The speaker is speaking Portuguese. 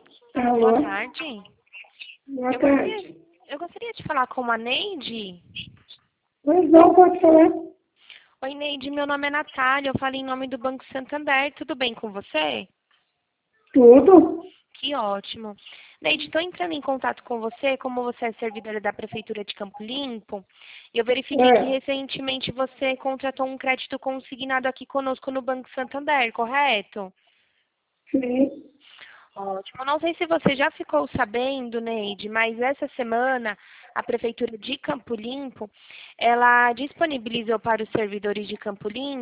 Boa Alô? tarde. Boa Eu gostaria, tarde. eu gostaria de falar com a Neide. Pois não, pode falar. Oi, Neide, meu nome é Natália, eu falo em nome do Banco Santander. Tudo bem com você? Tudo? Que ótimo. Neide, estou entrando em contato com você, como você é servidora da Prefeitura de Campo Limpo, e eu verifiquei que É, recentemente você contratou um crédito consignado aqui conosco no Banco Santander, correto? sim. Ótimo. Não sei se você já ficou sabendo, Neide, mas essa semana a Prefeitura de Campo Limpo, ela disponibilizou para os servidores de Campo Limpo